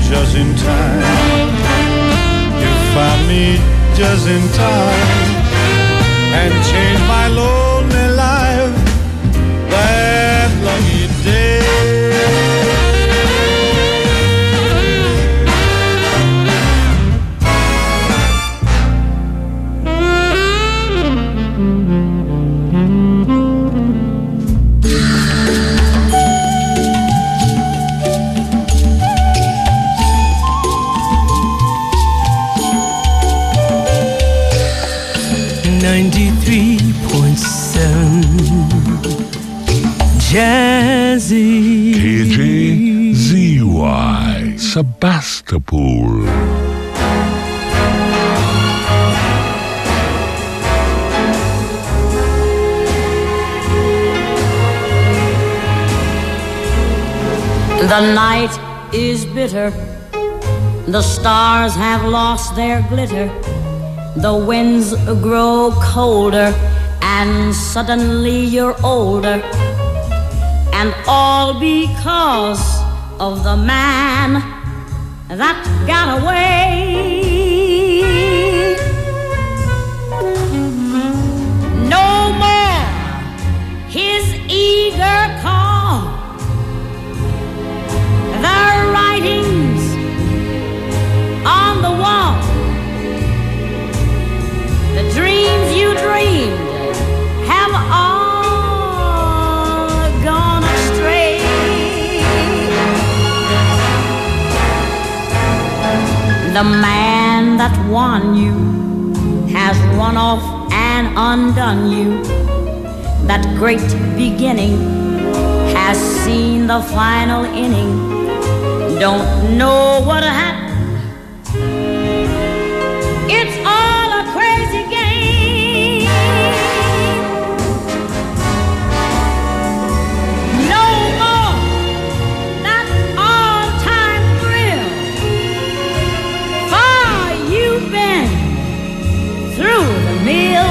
just in time. You found me just in time and changed my lonely life that lucky day. Jazzy KJZY Sebastopol. The night is bitter, the stars have lost their glitter, the winds grow colder, and suddenly you're older. And all because of the man that got away. No more his eager call, the writings on the wall, the dreams you dreamed have all gone astray. The man that won you has run off and undone you. That great beginning has seen the final inning. Don't know what happened. It's all a crazy game. No more that all-time thrill. Far you've been through the mill,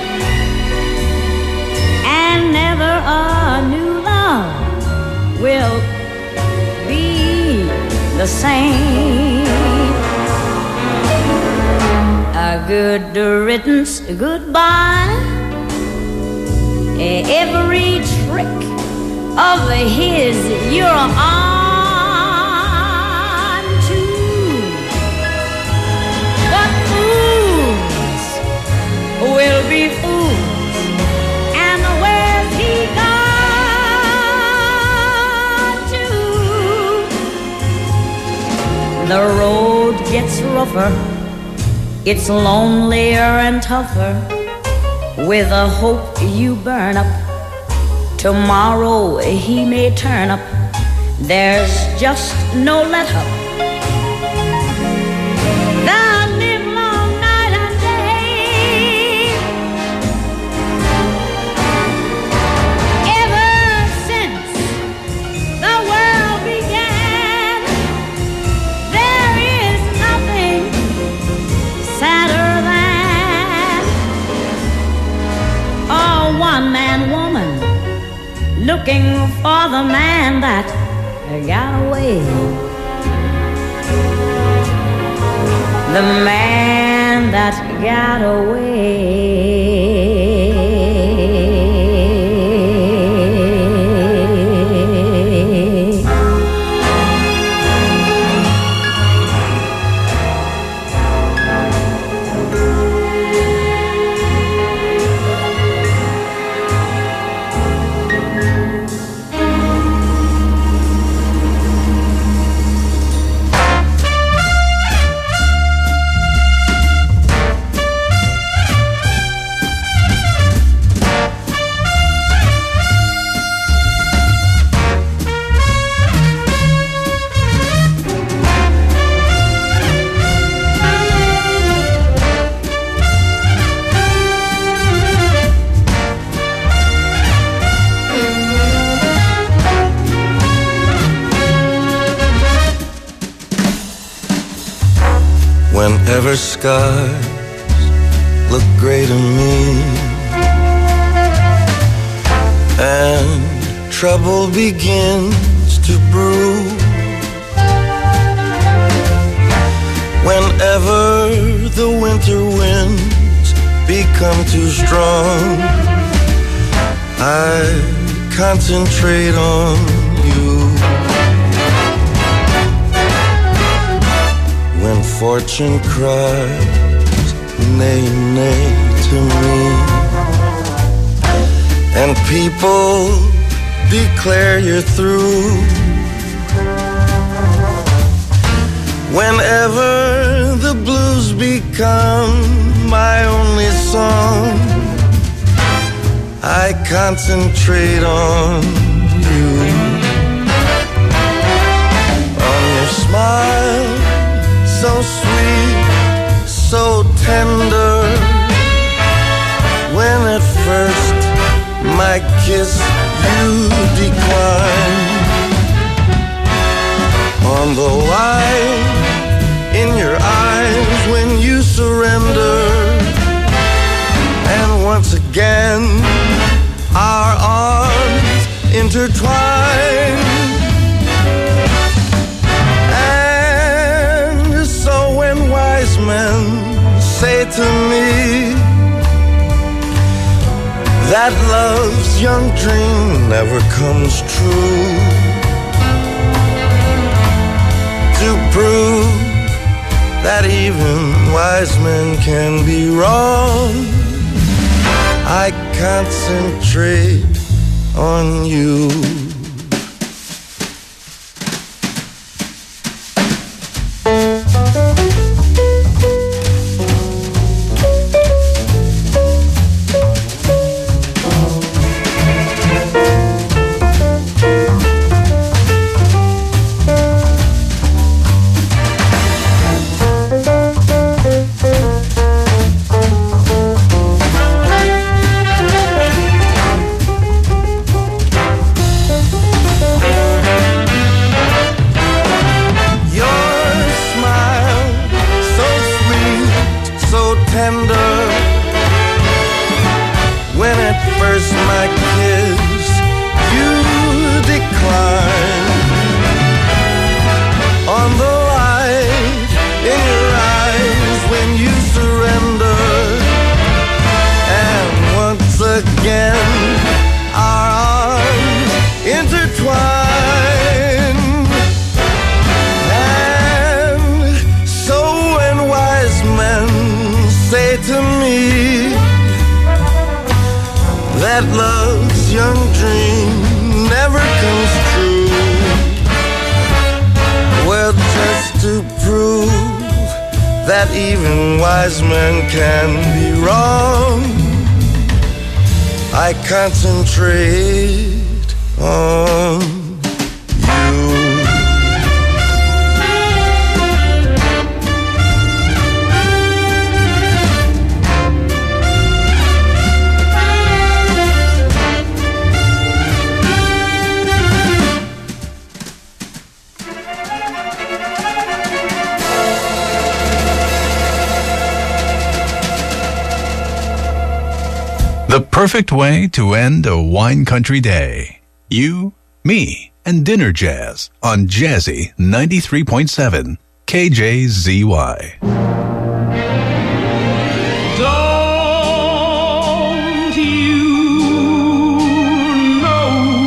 and never a new love will be the same. A good riddance, goodbye. Every trick of his you're on to. But fools will be fools, and where's he gone to? The road gets rougher, it's lonelier and tougher. With a hope you burn up, tomorrow he may turn up. There's just no let up. The live long night and day. Ever since the world began, there is nothing sadder than a one-man woman looking for the man that got away. The man that got away. Whenever scars look gray to me and trouble begins to brew, Whenever the winter winds become too strong, I concentrate on you. When fortune cries, nay, nay to me, and people declare you're through, whenever the blues become my only song, I concentrate on you. On your smile, so sweet, so tender, when at first my kiss you decline, on the light in your eyes when you surrender, and once again our arms intertwine. And so when wise men say to me that love's young dream never comes true, to prove that even wise men can be wrong, I concentrate on you. That love's young dream never comes true. Well, just to prove that even wise men can be wrong, I concentrate on you. The perfect way to end a wine country day. You, me, and dinner jazz on Jazzy 93.7 KJZY. Don't you know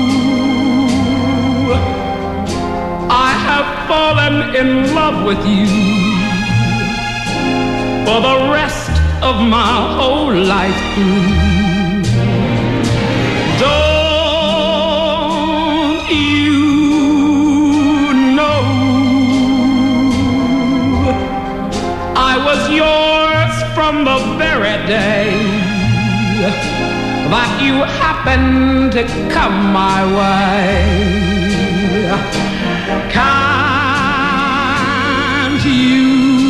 I have fallen in love with you for the rest of my whole life through. Don't you know I was yours from the very day that you happened to come my way? Can't you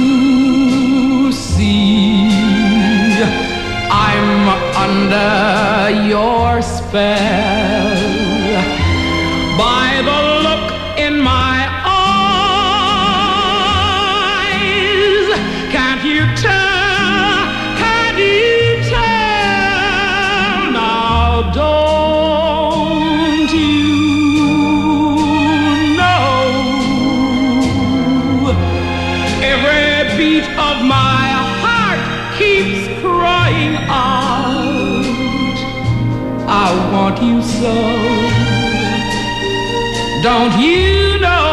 see I'm under your spell? By the look in my eyes, can't you tell? Can't you tell? Now don't you know every you so. Don't you know?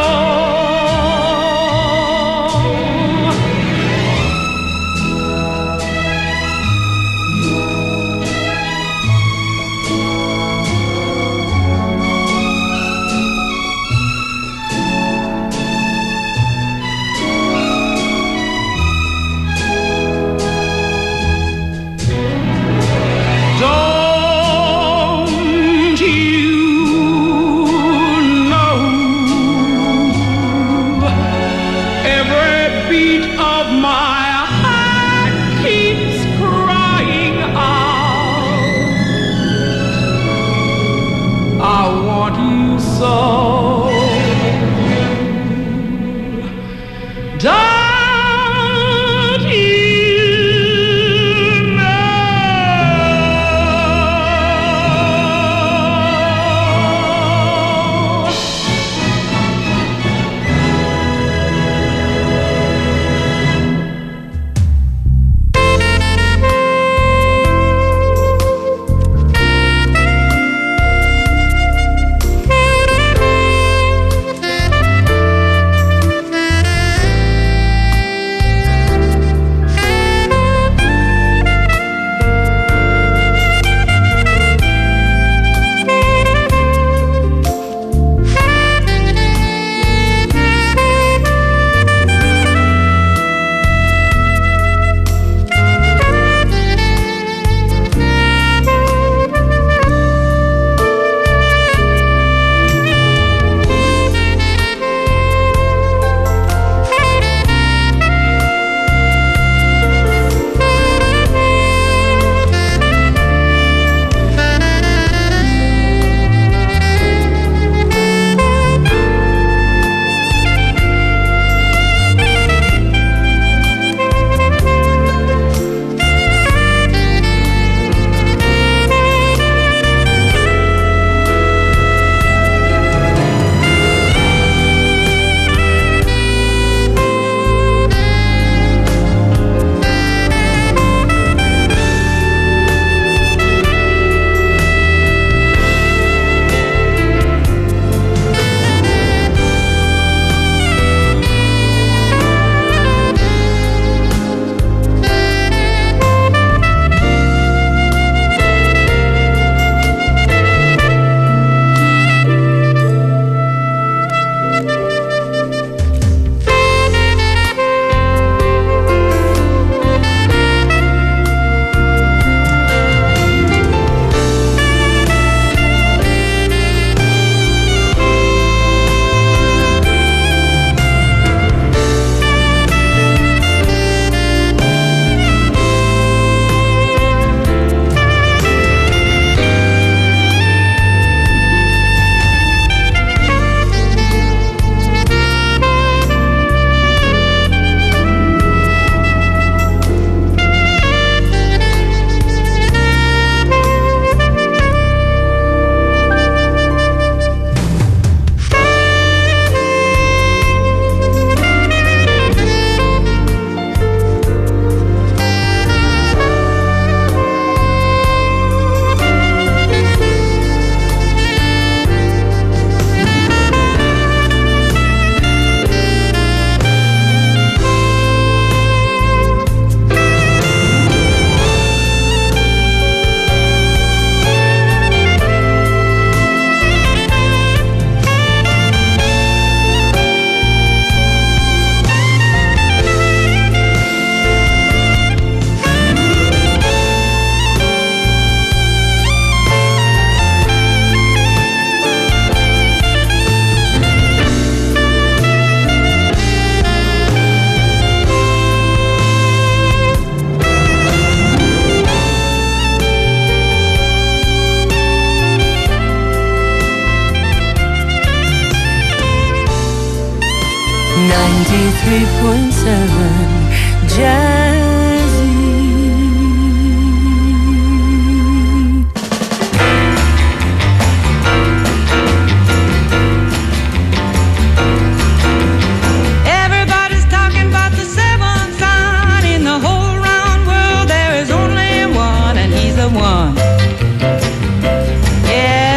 one. Yeah.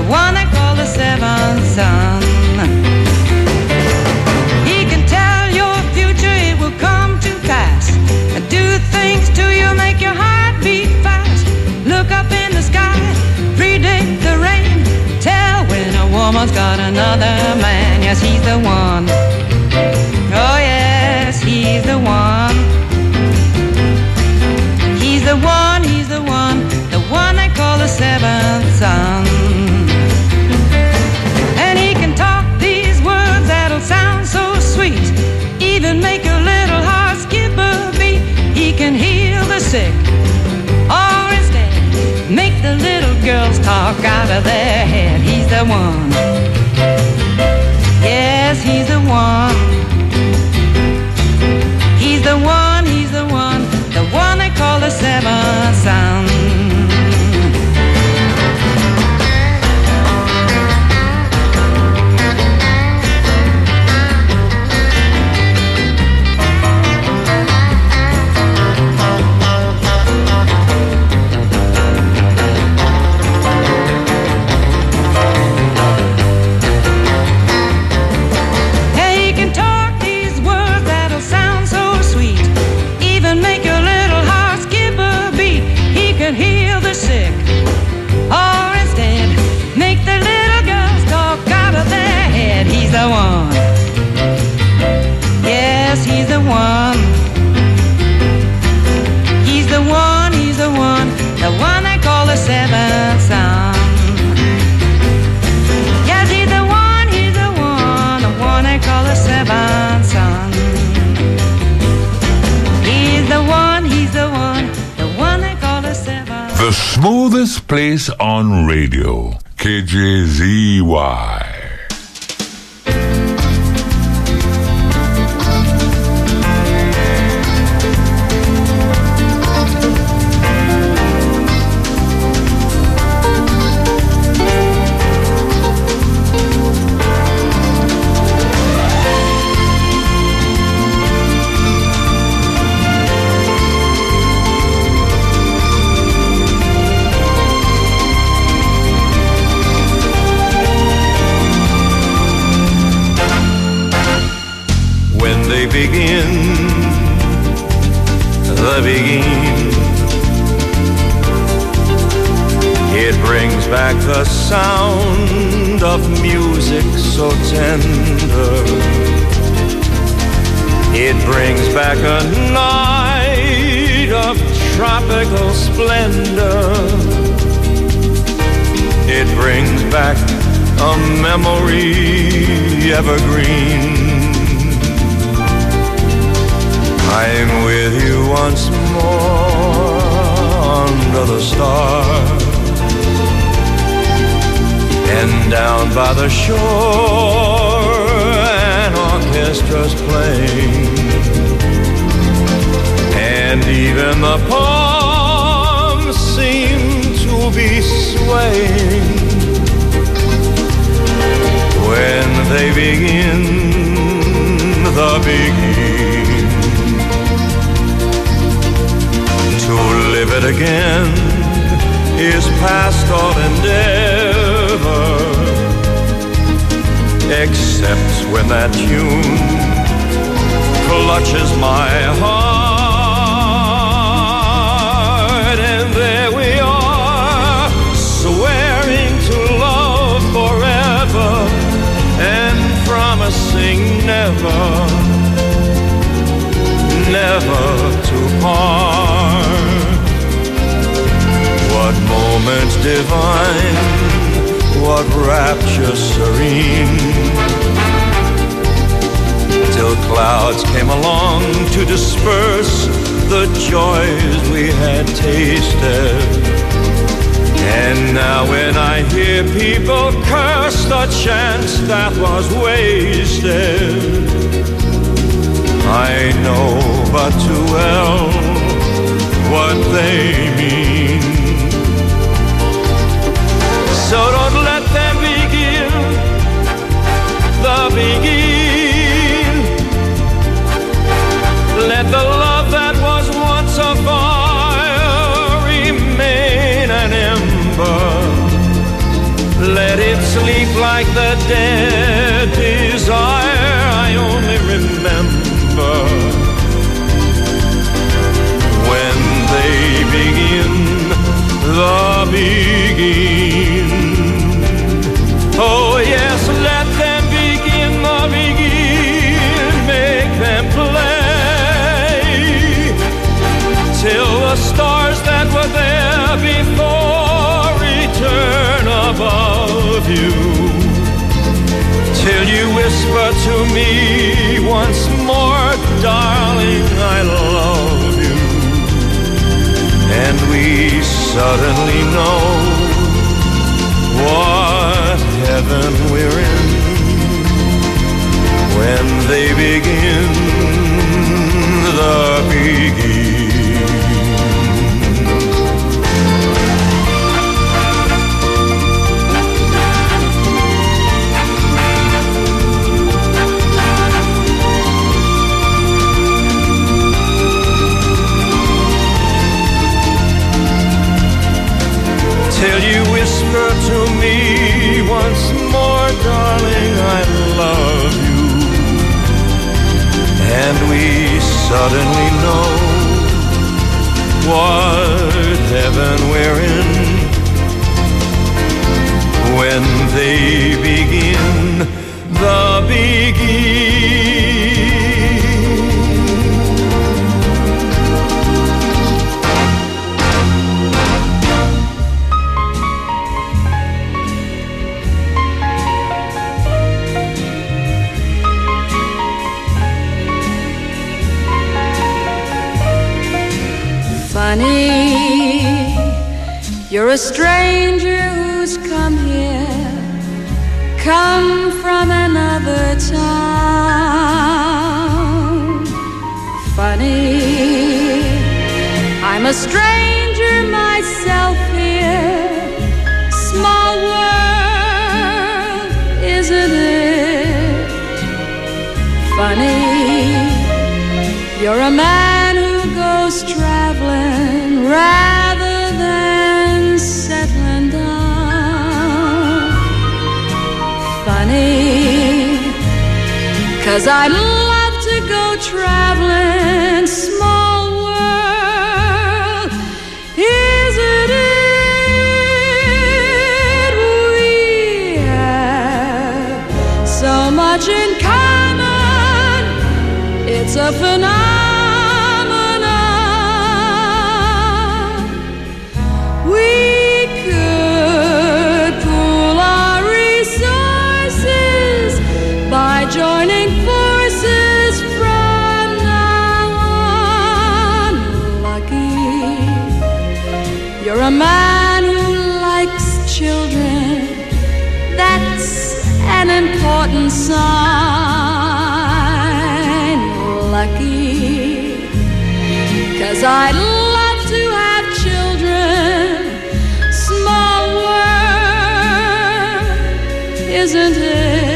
one they call the seventh son. He can tell your future, it will come to pass, and do things to you, make your heart beat fast. Look up in the sky, predict the rain, tell when a woman's got another man. Yes, he's the one. Oh yes, he's the one. He's the one, he's the one they call the seventh son. And he can talk these words that'll sound so sweet, even make your little heart skip a beat. He can heal the sick, or instead make the little girls talk out of their head. He's the one. Yes, he's the one. He's the one, he's the one they call the seventh son. He's the one. Yes, he's the one. He's the one, he's the one they call the seventh son. Yes, he's the one they call the seventh son. He's the one they call the seventh. The smoothest place on radio, KJZY. It brings back the sound of music so tender. It brings back a night of tropical splendor. It brings back a memory evergreen. I'm with you once more under the stars, and down by the shore an orchestra's playing, and even the palms seem to be swaying when they begin the beginning. To live it again is past all endeavor, except when that tune clutches my heart. And there we are, swearing to love forever and promising never, never to part. What moment divine, what rapture serene, till clouds came along to disperse the joys we had tasted. And now when I hear people curse the chance that was wasted, I know but too well what they mean. So don't let them begin the begin. Let the love that was once a fire remain an ember. Let sleep like the dead desire I only remember when they begin the begin. Oh yes, let them begin the begin, make them play till the stars that were there before return above you, till you whisper to me once more, darling, I love you, and we suddenly know what heaven we're in when they begin the begin. Till you whisper to me once more, darling, I love you, and we suddenly know what heaven we're in when they begin the begin. Funny, you're a stranger who's come here, come from another town. Funny, I'm a stranger myself here, small world, isn't it? Funny, you're a man who goes traveling rather than settling down. Funny, 'cause I'd love to go traveling, small world, isn't it? We have so much in common, it's a phenomenon. Joining forces from now on. Lucky, you're a man who likes children. That's an important sign. Lucky, 'cause I'd love to have children. Small world, isn't it?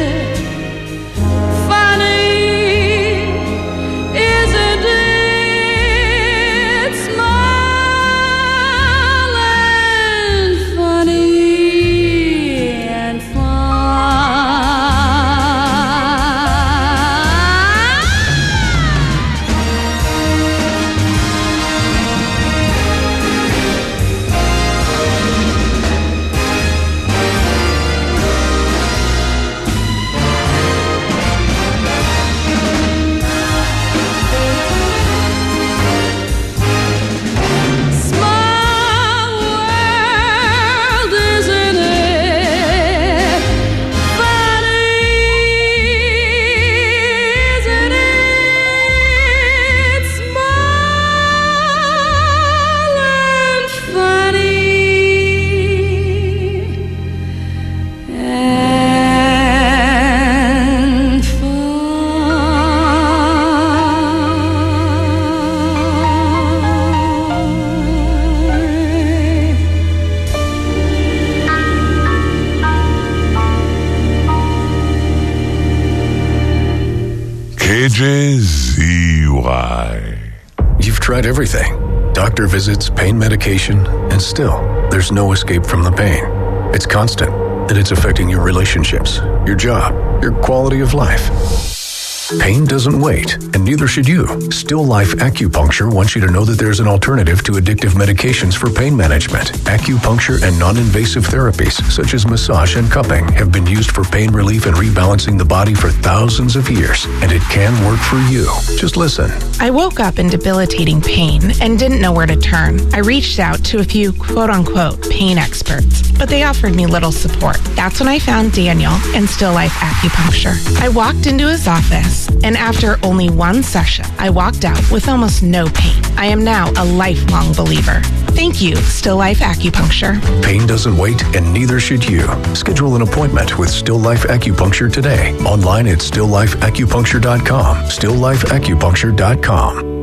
KJZY. You've tried everything. Doctor visits, pain medication, and still, there's no escape from the pain. It's constant. and it's affecting your relationships, your job, your quality of life. Pain doesn't wait, and neither should you. Still Life Acupuncture wants you to know that there's an alternative to addictive medications for pain management. Acupuncture and non-invasive therapies, such as massage and cupping, have been used for pain relief and rebalancing the body for thousands of years, and it can work for you. Just listen. I woke up in debilitating pain and didn't know where to turn. I reached out to a few quote-unquote pain experts, but they offered me little support. That's when I found Daniel and Still Life Acupuncture. I walked into his office, and after only one session, I walked out with almost no pain. I am now a lifelong believer. Thank you, Still Life Acupuncture. Pain doesn't wait, and neither should you. Schedule an appointment with Still Life Acupuncture today. Online at stilllifeacupuncture.com. stilllifeacupuncture.com.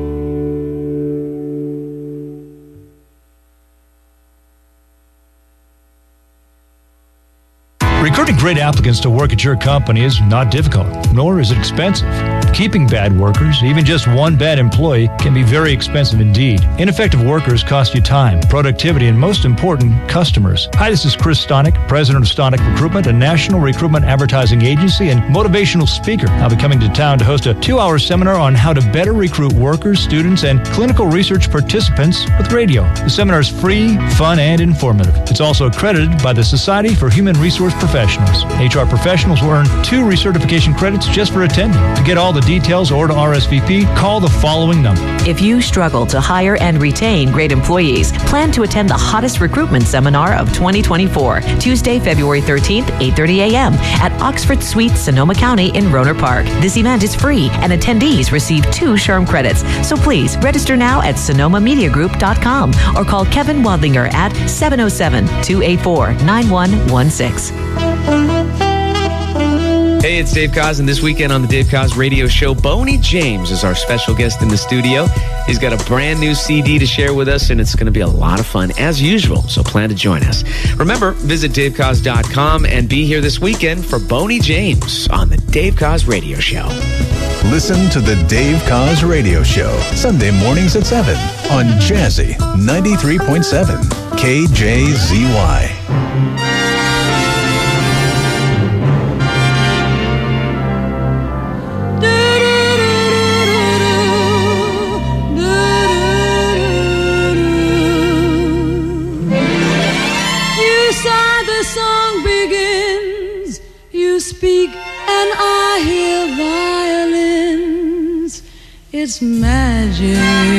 Recruiting great applicants to work at your company is not difficult, nor is it expensive. Keeping bad workers, even just one bad employee, can be very expensive indeed. Ineffective workers cost you time, productivity, and most important, customers. Hi, this is Chris Stonick, president of Stonick Recruitment, a national recruitment advertising agency and motivational speaker. I'll be coming to town to host a 2-hour seminar on how to better recruit workers, students, and clinical research participants with radio. The seminar is free, fun, and informative. It's also accredited by the Society for Human Resource Professionals. HR professionals will earn 2 recertification credits just for attending. To get all the details or to RSVP, call the following number. If you struggle to hire and retain great employees, plan to attend the hottest recruitment seminar of 2024, Tuesday, February 13th, 8:30 a.m. at Oxford Suite, Sonoma County in Rohnert Park. This event is free and attendees receive 2 SHRM credits. So please register now at sonomamediagroup.com or call Kevin Wadlinger at 707-284-9116. Hey, it's Dave Koz, and this weekend on the Dave Koz Radio Show, Boney James is our special guest in the studio. He's got a brand new CD to share with us, and it's going to be a lot of fun, as usual, so plan to join us. Remember, visit davekoz.com and be here this weekend for Boney James on the Dave Koz Radio Show. Listen to the Dave Koz Radio Show, Sunday mornings at 7 on Jazzy 93.7 KJZY. It's magic.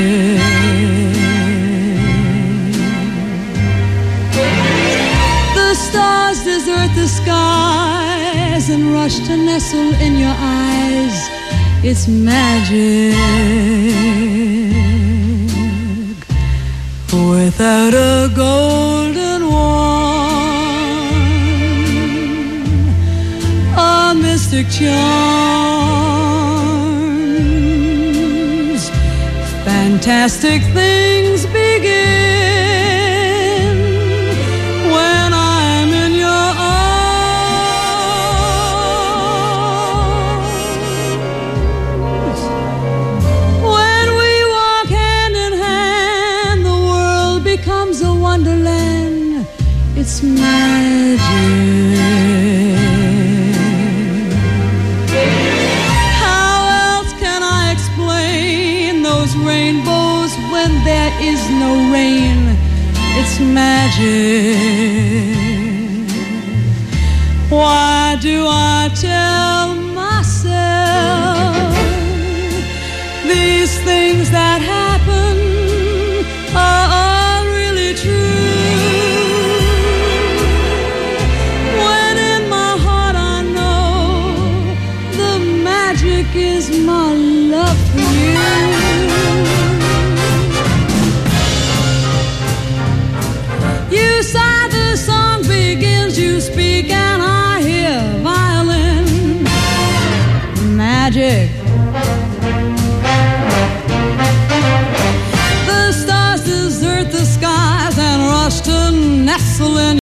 The stars desert the skies and rush to nestle in your eyes. It's magic. Without a golden wand, a mystic charms, fantastic things begin when I'm in your arms. When we walk hand in hand, the world becomes a wonderland. It's magic. Rainbows when there is no rain. It's magic. Why do I tell myself these things that happen are really true? When in my heart I know the magic is my love for you. You sigh, the song begins, you speak, and I hear violin. Magic. The stars desert the skies and rush to nestle in